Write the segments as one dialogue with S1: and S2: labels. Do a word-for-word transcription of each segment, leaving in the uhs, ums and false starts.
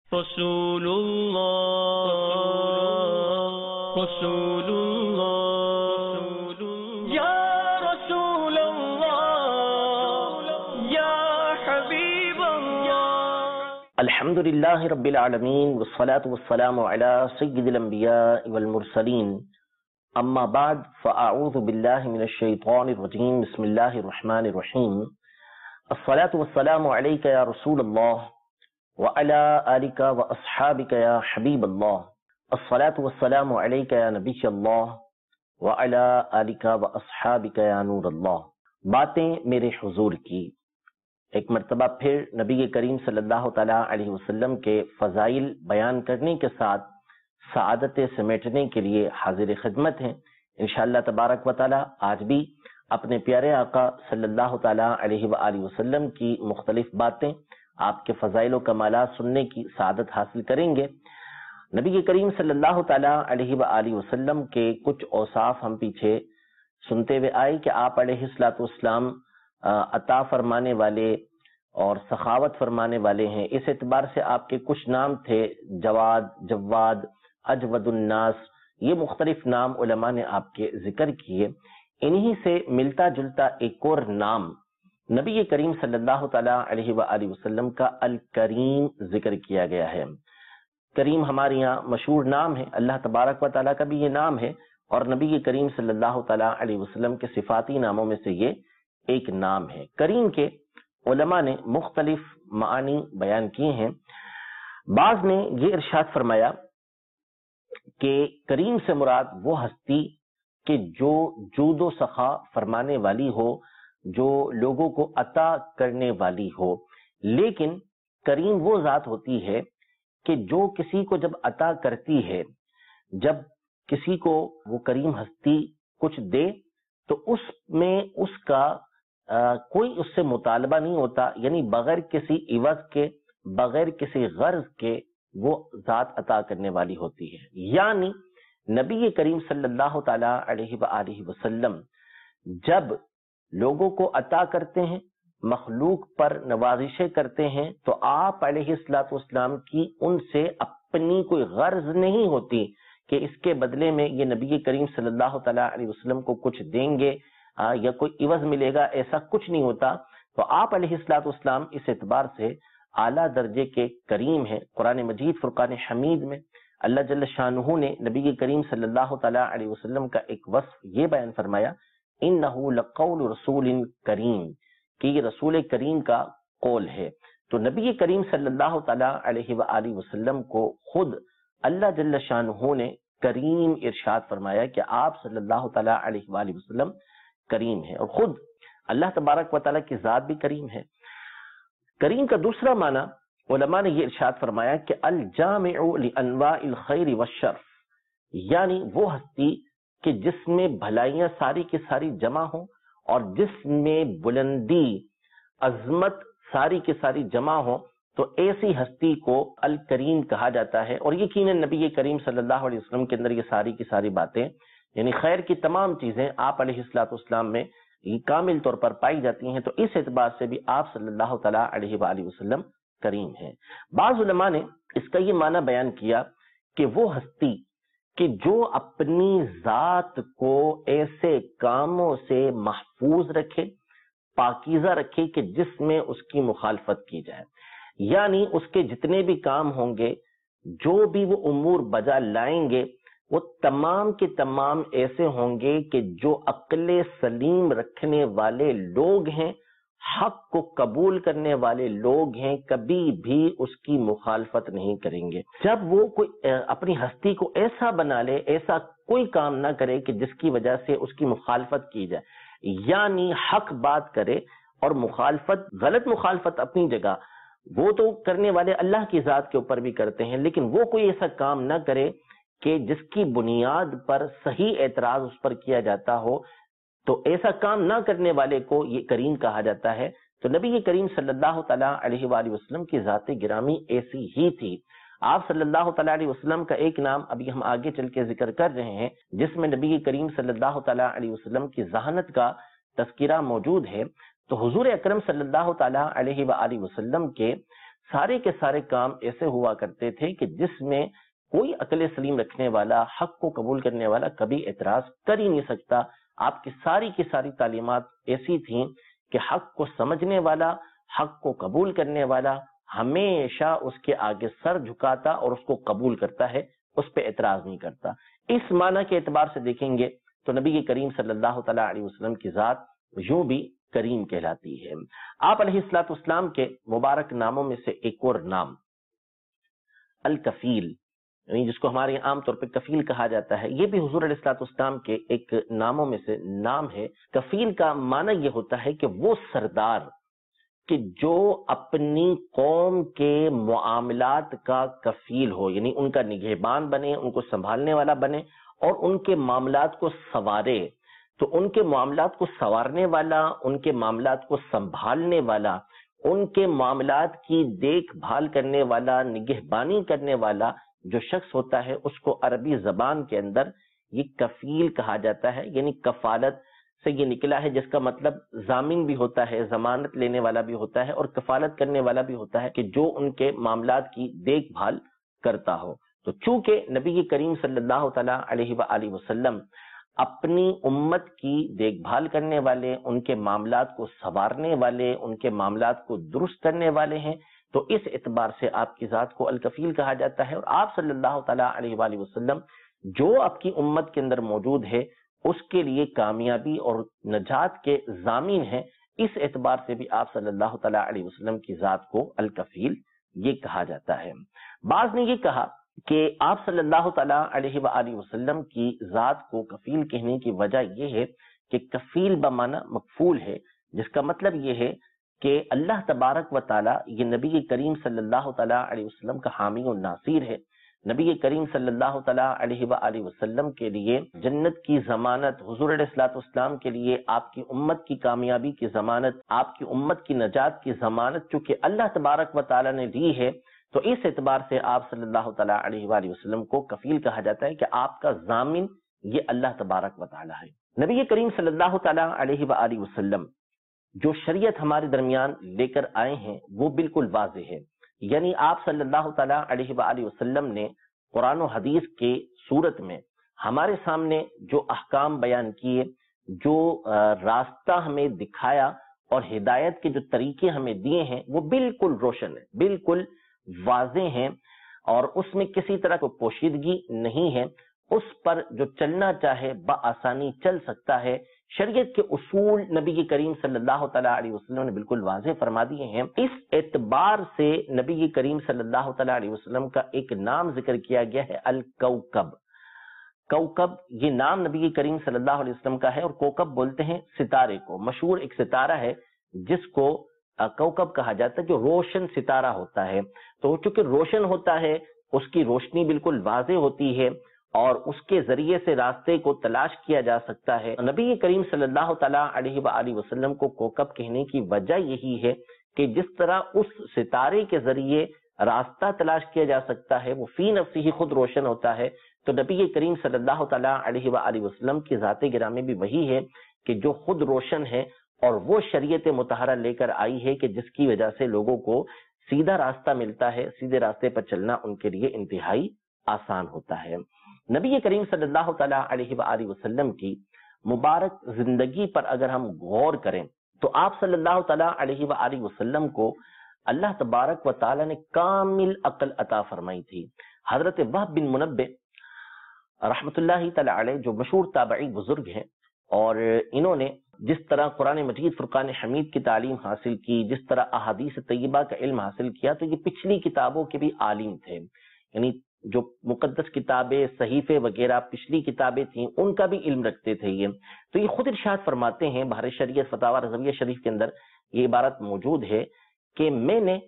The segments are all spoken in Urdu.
S1: رسول اللہ رسول اللہ یا رسول اللہ یا حبیب اللہ۔
S2: الحمد للہ رب العالمین والصلاة والسلام علی سید الانبیاء والمرسلین، اما بعد فاعوذ باللہ من الشیطان الرجیم، بسم اللہ الرحمن الرحیم۔ الصلاة والسلام علیک یا رسول اللہ وعلى آلك وأصحابك يا حبيب الله، الصلاة والسلام عليك يا نبي الله وعلى آلك وأصحابك يا نور الله۔ باتیں میرے حضور کی، ایک مرتبہ پھر نبی کریم صلی اللہ تعالیٰ علیہ وسلم کے فضائل بیان کرنے کے ساتھ سعادتیں سمیٹنے کے لیے حاضر خدمت ہیں۔ انشاءاللہ تبارک و تعالیٰ آج بھی اپنے پیارے آقا صلی اللہ تعالیٰ علیہ وآلہ وسلم کی مختلف باتیں، آپ کے فضائل و کمالات سننے کی سعادت حاصل کریں گے۔ نبی کریم صلی اللہ تعالیٰ علیہ وآلہ وسلم کے کچھ اوصاف ہم پیچھے سنتے ہوئے آئے کہ آپ علیہ الصلوۃ والسلام عطا فرمانے والے اور سخاوت فرمانے والے ہیں۔ اس اعتبار سے آپ کے کچھ نام تھے، جواد، جواد، اجود الناس، یہ مختلف نام علماء نے آپ کے ذکر کیے۔ انہی سے ملتا جلتا ایک اور نام نبی کریم صلی اللہ تعالیٰ علیہ وآلہ وسلم کا الکریم ذکر کیا گیا ہے۔ کریم ہمارے یہاں مشہور نام ہے، اللہ تبارک و تعالیٰ کا بھی یہ نام ہے، اور نبی کریم صلی اللہ تعالیٰ علیہ وسلم کے صفاتی ناموں میں سے یہ ایک نام ہے۔ کریم کے علماء نے مختلف معانی بیان کیے ہیں۔ بعض نے یہ ارشاد فرمایا کہ کریم سے مراد وہ ہستی کہ جو جود و سخا فرمانے والی ہو، جو لوگوں کو عطا کرنے والی ہو۔ لیکن کریم وہ ذات ہوتی ہے کہ جو کسی کو جب عطا کرتی ہے، جب کسی کو وہ کریم ہستی کچھ دے تو اس میں اس کا آ, کوئی اس سے مطالبہ نہیں ہوتا، یعنی بغیر کسی عوض کے، بغیر کسی غرض کے وہ ذات عطا کرنے والی ہوتی ہے۔ یعنی نبی کریم صلی اللہ تعالی علیہ وآلہ وسلم جب لوگوں کو عطا کرتے ہیں، مخلوق پر نوازشیں کرتے ہیں، تو آپ علیہ الصلوۃ والسلام کی ان سے اپنی کوئی غرض نہیں ہوتی کہ اس کے بدلے میں یہ نبی کریم صلی اللہ تعالیٰ علیہ وسلم کو کچھ دیں گے یا کوئی عوض ملے گا، ایسا کچھ نہیں ہوتا۔ تو آپ علیہ الصلوۃ والسلام اس اعتبار سے اعلیٰ درجے کے کریم ہیں۔ قرآن مجید فرقان حمید میں اللہ جل شانہ نے نبی کریم صلی اللہ تعالیٰ علیہ وسلم کا ایک وصف یہ بیان فرمایا، انہ لقول رسول کریم، کہ یہ رسول کریم کا قول ہے۔ تو نبی کریم صلی اللہ تعالیٰ علیہ وآلہ وسلم کو خود اللہ جل شانہ نے کریم ارشاد فرمایا کہ آپ صلی اللہ تعالیٰ علیہ وآلہ وسلم کریم ہے، اور خود اللہ تبارک و تعالیٰ کی ذات بھی کریم ہے۔ کریم کا دوسرا معنی علماء نے یہ ارشاد فرمایا کہ الجامع لانواع الخیر والشر، یعنی وہ ہستی کہ جس میں بھلائیاں ساری کی ساری جمع ہوں اور جس میں بلندی، عظمت ساری کی ساری جمع ہوں، تو ایسی ہستی کو الکریم کہا جاتا ہے۔ اور یقیناً نبی کریم صلی اللہ علیہ وسلم کے اندر یہ ساری کی ساری باتیں، یعنی خیر کی تمام چیزیں آپ علیہ الصلوۃ والسلام میں یہ کامل طور پر پائی جاتی ہیں، تو اس اعتبار سے بھی آپ صلی اللہ تعالیٰ علیہ وآلہ وسلم کریم ہیں۔ بعض علماء نے اس کا یہ معنی بیان کیا کہ وہ ہستی کہ جو اپنی ذات کو ایسے کاموں سے محفوظ رکھے، پاکیزہ رکھے کہ جس میں اس کی مخالفت کی جائے، یعنی اس کے جتنے بھی کام ہوں گے، جو بھی وہ امور بجا لائیں گے، وہ تمام کے تمام ایسے ہوں گے کہ جو عقل سلیم رکھنے والے لوگ ہیں، حق کو قبول کرنے والے لوگ ہیں، کبھی بھی اس کی مخالفت نہیں کریں گے۔ جب وہ کوئی اپنی ہستی کو ایسا بنا لے، ایسا کوئی کام نہ کرے کہ جس کی وجہ سے اس کی مخالفت کی جائے، یعنی حق بات کرے اور مخالفت، غلط مخالفت اپنی جگہ، وہ تو کرنے والے اللہ کی ذات کے اوپر بھی کرتے ہیں، لیکن وہ کوئی ایسا کام نہ کرے کہ جس کی بنیاد پر صحیح اعتراض اس پر کیا جاتا ہو، تو ایسا کام نہ کرنے والے کو یہ کریم کہا جاتا ہے۔ تو نبی کریم صلی اللہ تعالیٰ علیہ وآلہ وسلم کی ذات گرامی ایسی ہی تھی۔ آپ صلی اللہ تعالیٰ علیہ وسلم کا ایک نام ابھی ہم آگے چل کے ذکر کر رہے ہیں، جس میں نبی کریم صلی اللہ تعالیٰ علیہ وسلم کی ذہانت کا تذکرہ موجود ہے۔ تو حضور اکرم صلی اللہ تعالیٰ علیہ وآلہ وسلم کے سارے کے سارے کام ایسے ہوا کرتے تھے کہ جس میں کوئی عقل سلیم رکھنے والا، حق کو قبول کرنے والا کبھی اعتراض کر ہی نہیں سکتا۔ آپ کی ساری کی ساری تعلیمات ایسی تھیں کہ حق کو سمجھنے والا، حق کو قبول کرنے والا ہمیشہ اس کے آگے سر جھکاتا اور اس کو قبول کرتا ہے، اس پہ اعتراض نہیں کرتا۔ اس معنی کے اعتبار سے دیکھیں گے تو نبی کریم صلی اللہ تعالیٰ علیہ وسلم کی ذات یوں بھی کریم کہلاتی ہے۔ آپ علیہ الصلوۃ والسلام کے مبارک ناموں میں سے ایک اور نام الکفیل، یعنی جس کو ہمارے عام طور پہ کفیل کہا جاتا ہے، یہ بھی حضور علیہ الصلوۃ والسلام کے ایک ناموں میں سے نام ہے۔ کفیل کا معنی یہ ہوتا ہے کہ وہ سردار کہ جو اپنی قوم کے معاملات کا کفیل ہو، یعنی ان کا نگہبان بنے، ان کو سنبھالنے والا بنے اور ان کے معاملات کو سنوارے۔ تو ان کے معاملات کو سنوارنے والا، ان کے معاملات کو سنبھالنے والا، ان کے معاملات کی دیکھ بھال کرنے والا، نگہبانی کرنے والا جو شخص ہوتا ہے، اس کو عربی زبان کے اندر یہ کفیل کہا جاتا ہے۔ یعنی کفالت سے یہ نکلا ہے، جس کا مطلب ضامن بھی ہوتا ہے، ضمانت لینے والا بھی ہوتا ہے اور کفالت کرنے والا بھی ہوتا ہے، کہ جو ان کے معاملات کی دیکھ بھال کرتا ہو۔ تو چونکہ نبی کریم صلی اللہ تعالیٰ علیہ وآلہ وسلم اپنی امت کی دیکھ بھال کرنے والے، ان کے معاملات کو سنوارنے والے، ان کے معاملات کو درست کرنے والے ہیں، تو اس اعتبار سے آپ کی ذات کو الکفیل کہا جاتا ہے۔ اور آپ صلی اللہ تعالیٰ علیہ وآلہ وسلم جو آپ کی امت کے اندر موجود ہے، اس کے لیے کامیابی اور نجات کے ضامن ہیں۔ اس اعتبار سے بھی آپ صلی اللہ تعالیٰ علیہ وسلم کی ذات کو الکفیل یہ کہا جاتا ہے۔ بعض نے یہ کہا کہ آپ صلی اللہ تعالیٰ علیہ وآلہ وسلم کی ذات کو کفیل کہنے کی وجہ یہ ہے کہ کفیل بمعنی مکفول ہے، جس کا مطلب یہ ہے کہ اللہ تبارک و تعالیٰ یہ نبی کریم صلی اللہ تعالیٰ علیہ وسلم کا حامی و ناصر ہے۔ نبی کریم صلی اللہ تعالیٰ علیہ وآلہ وسلم کے لیے جنت کی ضمانت، حضور علیہ الصلوۃ والسلام کے لیے آپ کی امت کی کامیابی کی ضمانت، آپ کی امت کی نجات کی ضمانت چونکہ اللہ تبارک و تعالیٰ نے دی ہے، تو اس اعتبار سے آپ صلی اللہ تعالیٰ علیہ وآلہ وسلم کو کفیل کہا جاتا ہے کہ آپ کا ضامن یہ اللہ تبارک و تعالیٰ ہے۔ نبی کریم صلی اللہ تعالیٰ علیہ وآلہ وسلم جو شریعت ہمارے درمیان لے کر آئے ہیں وہ بالکل واضح ہے، یعنی آپ صلی اللہ تعالیٰ علیہ وآلہ وسلم نے قرآن و حدیث کے صورت میں ہمارے سامنے جو احکام بیان کیے، جو راستہ ہمیں دکھایا اور ہدایت کے جو طریقے ہمیں دیے ہیں، وہ بالکل روشن ہے، بالکل واضح ہیں، اور اس میں کسی طرح کو پوشیدگی نہیں ہے۔ اس پر جو چلنا چاہے بآسانی چل سکتا ہے۔ شریعت کے اصول نبی کریم صلی اللہ تعالیٰ علیہ وسلم نے بالکل واضح فرما دیے ہیں۔ اس اعتبار سے نبی کریم صلی اللہ تعالیٰ علیہ وسلم کا ایک نام ذکر کیا گیا ہے الکوکب۔ کوکب یہ نام نبی کریم صلی اللہ علیہ وسلم کا ہے، اور کوکب بولتے ہیں ستارے کو۔ مشہور ایک ستارہ ہے جس کو کوکب کہا جاتا ہے، جو روشن ستارہ ہوتا ہے۔ تو چونکہ روشن ہوتا ہے، اس کی روشنی بالکل واضح ہوتی ہے اور اس کے ذریعے سے راستے کو تلاش کیا جا سکتا ہے۔ نبی کریم صلی اللہ تعالیٰ علیہ وآلہ وسلم کو کوکب کہنے کی وجہ یہی ہے کہ جس طرح اس ستارے کے ذریعے راستہ تلاش کیا جا سکتا ہے، وہ فی نفسی ہی خود روشن ہوتا ہے، تو نبی کریم صلی اللہ تعالیٰ علیہ وآلہ وسلم کی ذات گرامی بھی وہی ہے کہ جو خود روشن ہے، اور وہ شریعت مطہرہ لے کر آئی ہے کہ جس کی وجہ سے لوگوں کو سیدھا راستہ ملتا ہے، سیدھے راستے پر چلنا ان کے لیے انتہائی آسان ہوتا ہے۔ نبی کریم صلی اللہ تعالیٰ علیہ وآلہ وسلم کی مبارک زندگی پر اگر ہم غور کریں تو آپ صلی اللہ تعالیٰ علیہ وآلہ وسلم کو اللہ تبارک و تعالیٰ نے کامل عقل عطا فرمائی تھی۔ حضرت وہب بن منبع رحمت اللہ تعالیٰ علیہ جو مشہور تابعی بزرگ ہیں، اور انہوں نے جس طرح قرآن مجید فرقان حمید کی تعلیم حاصل کی، جس طرح احادیث طیبہ کا علم حاصل کیا، تو یہ پچھلی کتابوں کے بھی عالم تھے، یعنی جو مقدس کتابیں، صحیفے وغیرہ پچھلی کتابیں تھیں ان کا بھی علم رکھتے تھے یہ۔ تو یہ خود ارشاد فرماتے ہیں بحر شریعت فتاوی رضویہ شریف کے اندر یہ عبارت موجود ہے کہ میں نے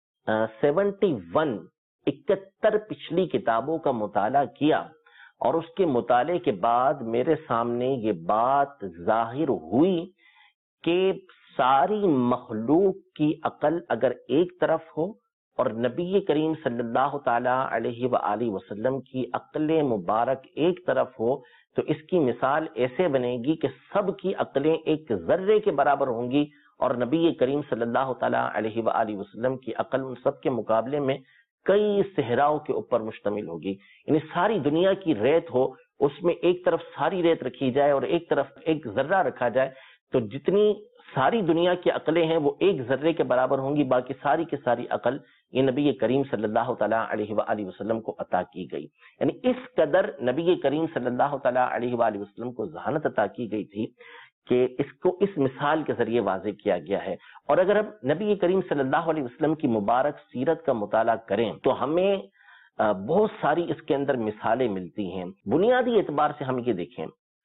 S2: سیونٹی ون اکہتر پچھلی کتابوں کا مطالعہ کیا، اور اس کے مطالعے کے بعد میرے سامنے یہ بات ظاہر ہوئی کہ ساری مخلوق کی عقل اگر ایک طرف ہو اور نبی کریم صلی اللہ تعالیٰ علیہ وآلہ وسلم کی عقل مبارک ایک طرف ہو تو اس کی مثال ایسے بنے گی کہ سب کی عقلیں ایک ذرے کے برابر ہوں گی اور نبی کریم صلی اللہ تعالیٰ علیہ وآلہ وسلم کی عقل ان سب کے مقابلے میں کئی صحراؤں کے اوپر مشتمل ہوگی. یعنی ساری دنیا کی ریت ہو، اس میں ایک طرف ساری ریت رکھی جائے اور ایک طرف ایک ذرہ رکھا جائے تو جتنی ساری دنیا کی عقلیں ہیں وہ ایک ذرے کے برابر ہوں گی. باقی ساری کی ساری عقل یہ نبی کریم صلی اللہ تعالیٰ علیہ وآلہ وسلم کو عطا کی گئی. یعنی اس قدر نبی کریم صلی اللہ تعالیٰ علیہ وآلہ وسلم کو ذہانت عطا کی گئی تھی کہ اس کو اس مثال کے ذریعے واضح کیا گیا ہے. اور اگر ہم نبی کریم صلی اللہ علیہ وسلم کی مبارک سیرت کا مطالعہ کریں تو ہمیں بہت ساری اس کے اندر مثالیں ملتی ہیں. بنیادی اعتبار سے ہم یہ دیکھیں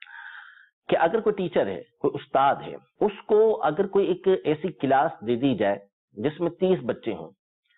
S2: کہ اگر کوئی ٹیچر ہے، کوئی استاد ہے، اس کو اگر کوئی ایک ایسی کلاس دے دی جائے جس میں تیس بچے ہوں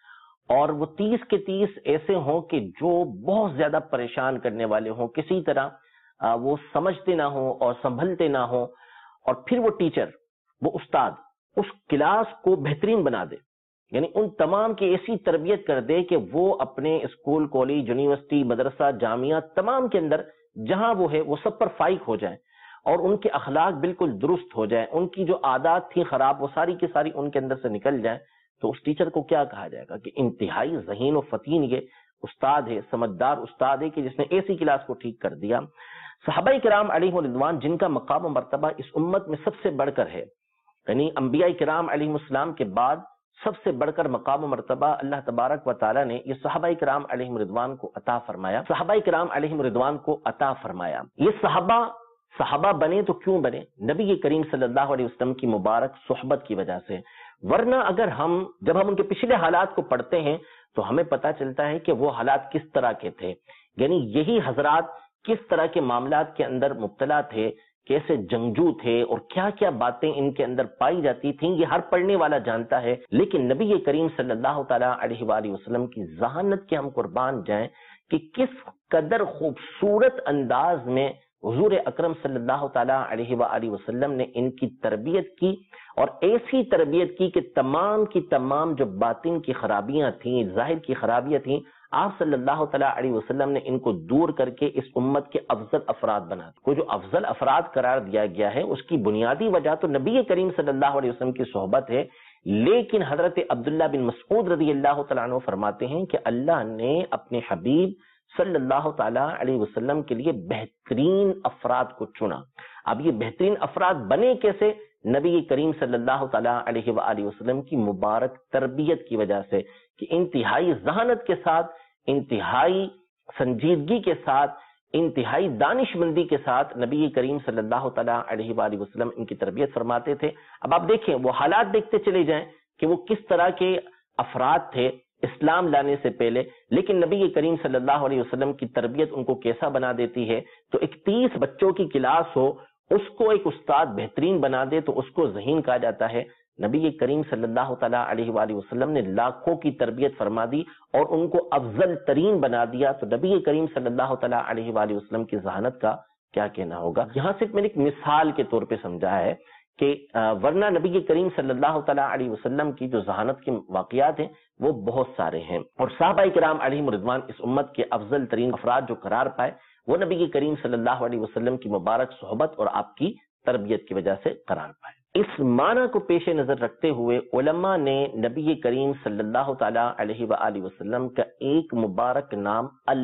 S2: اور وہ تیس کے تیس ایسے ہوں کہ جو بہت زیادہ پریشان کرنے والے ہوں، کسی طرح وہ سمجھتے نہ ہوں اور سنبھلتے نہ ہوں، اور پھر وہ ٹیچر، وہ استاد اس کلاس کو بہترین بنا دے، یعنی ان تمام کی ایسی تربیت کر دے کہ وہ اپنے اسکول، کالج، یونیورسٹی، مدرسہ، جامعہ تمام کے اندر جہاں وہ ہے وہ سب پر فائق ہو جائیں اور ان کے اخلاق بالکل درست ہو جائیں، ان کی جو عادات تھی خراب وہ ساری کی ساری ان کے اندر سے نکل جائیں، تو اس ٹیچر کو کیا کہا جائے گا کہ انتہائی ذہین و فتین یہ استاد ہے، سمجھدار استاد ہے کہ جس نے ایسی کلاس کو ٹھیک کر دیا. صحابہ کرام علیہ رضوان جن کا مقام و مرتبہ اس امت میں سب سے بڑھ کر ہے، یعنی انبیاء کرام علیہ السلام کے بعد سب سے بڑھ کر مقام و مرتبہ اللہ تبارک و تعالیٰ نے یہ صحابہ کرام علیہ رضوان کو عطا فرمایا. صحابہ کرام علیہ رضوان کو عطا فرمایا. یہ صحابہ صحابہ بنے تو کیوں بنے؟ نبی کریم صلی اللہ علیہ وسلم کی مبارک صحبت کی وجہ سے. ورنہ اگر ہم جب ہم ان کے پچھلے حالات کو پڑھتے ہیں تو ہمیں پتہ چلتا ہے کہ وہ حالات کس طرح کے تھے، یعنی یہی حضرات کس طرح کے معاملات کے اندر مبتلا تھے، کیسے جنگجو تھے اور کیا کیا باتیں ان کے اندر پائی جاتی تھیں، یہ ہر پڑھنے والا جانتا ہے. لیکن نبی کریم صلی اللہ تعالیٰ علیہ وآلہ وسلم کی ذہانت کے ہم قربان جائیں کہ کس قدر خوبصورت انداز میں حضور اکرم صلی اللہ تعالیٰ علیہ وآلہ وسلم نے ان کی تربیت کی، اور ایسی تربیت کی کہ تمام کی تمام جو باطن کی خرابیاں تھیں، ظاہر کی خرابیاں تھیں، آپ صلی اللہ تعالیٰ علیہ وسلم نے ان کو دور کر کے اس امت کے افضل افراد بنا دی. کو جو افضل افراد قرار دیا گیا ہے اس کی بنیادی وجہ تو نبی کریم صلی اللہ علیہ وسلم کی صحبت ہے. لیکن حضرت عبداللہ بن مسعود رضی اللہ تعالیٰ عنہ فرماتے ہیں کہ اللہ نے اپنے حبیب صلی اللہ تعالیٰ علیہ وسلم کے لیے بہترین افراد کو چنا. اب یہ بہترین افراد بنے کیسے؟ نبی کریم صلی اللہ تعالیٰ علیہ وآلہ وسلم کی مبارک تربیت کی وجہ سے، کہ انتہائی ذہانت کے ساتھ، انتہائی سنجیدگی کے ساتھ، انتہائی دانش مندی کے ساتھ نبی کریم صلی اللہ تعالیٰ علیہ وآلہ وسلم ان کی تربیت فرماتے تھے. اب آپ دیکھیں وہ حالات دیکھتے چلے جائیں کہ وہ کس طرح کے افراد تھے اسلام لانے سے پہلے، لیکن نبی کریم صلی اللہ علیہ وسلم کی تربیت ان کو کیسا بنا دیتی ہے. تو اکتیس بچوں کی کلاس ہو، اس کو ایک استاد بہترین بنا دے تو اس کو ذہین کہا جاتا ہے. نبی کریم صلی اللہ تعالیٰ علیہ وآلہ وسلم نے لاکھوں کی تربیت فرما دی اور ان کو افضل ترین بنا دیا، تو نبی کریم صلی اللہ تعالیٰ علیہ وآلہ وسلم کی ذہانت کا کیا کہنا ہوگا. یہاں صرف میں نے ایک مثال کے طور پہ سمجھا ہے کہ ورنہ نبی کریم صلی اللہ تعالیٰ علیہ وسلم کی جو ذہانت کے واقعات ہیں وہ بہت سارے ہیں. اور صحابہ کرام علیہ رضوان اس امت کے افضل ترین افراد جو قرار پائے وہ نبی کریم صلی اللہ علیہ وسلم کی مبارک صحبت اور آپ کی تربیت کی وجہ سے قرار پائے. اس معنی کو پیش نظر رکھتے ہوئے علماء نے نبی کریم صلی اللہ تعالیٰ علیہ وآلہ وسلم کا ایک مبارک نام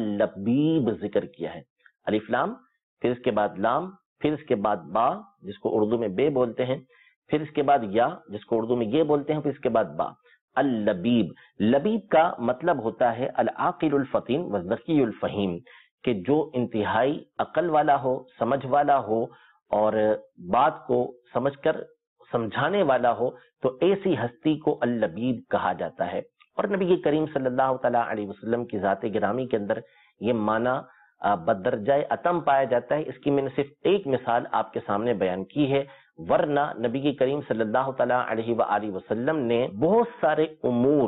S2: اللبیب ذکر کیا ہے. الف لام، پھر اس کے بعد لام، پھر اس کے بعد با جس کو اردو میں بے بولتے ہیں، پھر اس کے بعد یا جس کو اردو میں یہ بولتے ہیں، پھر اس کے بعد با. اللبیب، لبیب کا مطلب ہوتا ہے العاقل الفطین والذکی الفہیم، کہ جو انتہائی عقل والا ہو، سمجھ والا ہو اور بات کو سمجھ کر سمجھانے والا ہو، تو ایسی ہستی کو اللبیب کہا جاتا ہے. اور نبی کریم صلی اللہ تعالیٰ علیہ وسلم کی ذات گرامی کے اندر یہ معنی بدرجہ اتم پایا جاتا ہے. اس کی میں نے صرف ایک مثال آپ کے سامنے بیان کی ہے، ورنہ نبی کریم صلی اللہ تعالیٰ علیہ وآلہ وسلم نے بہت سارے امور،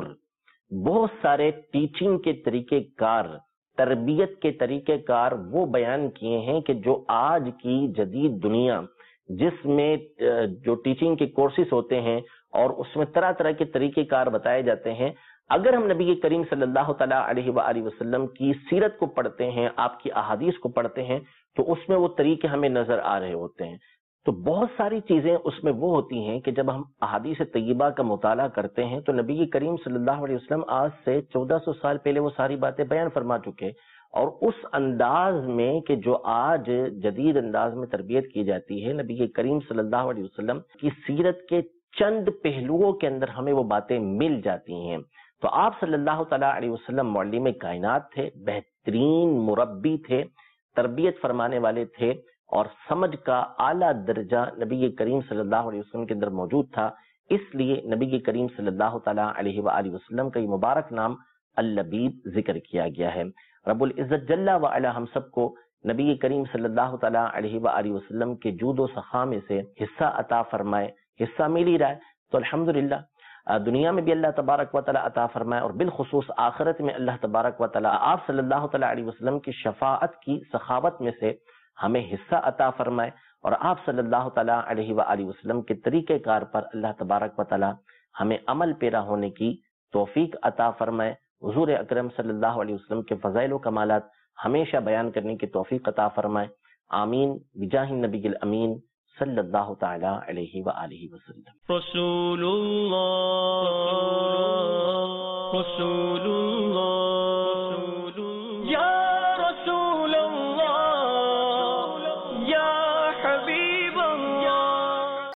S2: بہت سارے ٹیچنگ کے طریقہ کار، تربیت کے طریقہ کار وہ بیان کیے ہیں کہ جو آج کی جدید دنیا جس میں جو ٹیچنگ کے کورسز ہوتے ہیں اور اس میں طرح طرح کے طریقہ کار بتائے جاتے ہیں، اگر ہم نبی کریم صلی اللہ تعالیٰ علیہ وآلہ وسلم کی سیرت کو پڑھتے ہیں، آپ کی احادیث کو پڑھتے ہیں، تو اس میں وہ طریقے ہمیں نظر آ رہے ہوتے ہیں. تو بہت ساری چیزیں اس میں وہ ہوتی ہیں کہ جب ہم احادیث طیبہ کا مطالعہ کرتے ہیں تو نبی کریم صلی اللہ علیہ وسلم آج سے چودہ سو سال پہلے وہ ساری باتیں بیان فرما چکے، اور اس انداز میں کہ جو آج جدید انداز میں تربیت کی جاتی ہے، نبی کریم صلی اللہ علیہ وسلم کی سیرت کے چند پہلوؤں کے اندر ہمیں وہ باتیں مل جاتی ہیں۔ تو آپ صلی اللہ تعالیٰ علیہ وسلم معلم کائنات تھے، بہترین مربی تھے، تربیت فرمانے والے تھے، اور سمجھ کا اعلیٰ درجہ نبی کریم صلی اللہ علیہ وسلم کے اندر موجود تھا۔ اس لیے نبی کریم صلی اللہ تعالیٰ علیہ وآلہ وسلم کا یہ مبارک نام اللبیب ذکر کیا گیا ہے۔ رب العزت جل وعلا ہم سب کو نبی کریم صلی اللہ تعالیٰ علیہ وآلہ وسلم کے جود و سخا میں سے حصہ عطا فرمائے۔ حصہ مل ہی رہا ہے تو الحمدللہ دنیا میں بھی اللہ تبارک و تعالیٰ عطا فرمائے، اور بالخصوص آخرت میں اللہ تبارک و تعالیٰ آپ صلی اللہ تعالیٰ علیہ وسلم کی شفاعت کی سخاوت میں سے ہمیں حصہ عطا فرمائے، اور آپ صلی اللہ تعالیٰ علیہ وآلہ وسلم کے طریقہ کار پر اللہ تبارک و تعالیٰ ہمیں عمل پیرا ہونے کی توفیق عطا فرمائے، حضور اکرم صلی اللہ علیہ وسلم کے فضائل و کمالات ہمیشہ بیان کرنے کی توفیق عطا فرمائے، آمین بجاہ النبی الامین صلی اللہ تعالیٰ علیہ وآلہ وسلم۔
S1: رسول اللہ رسول اللہ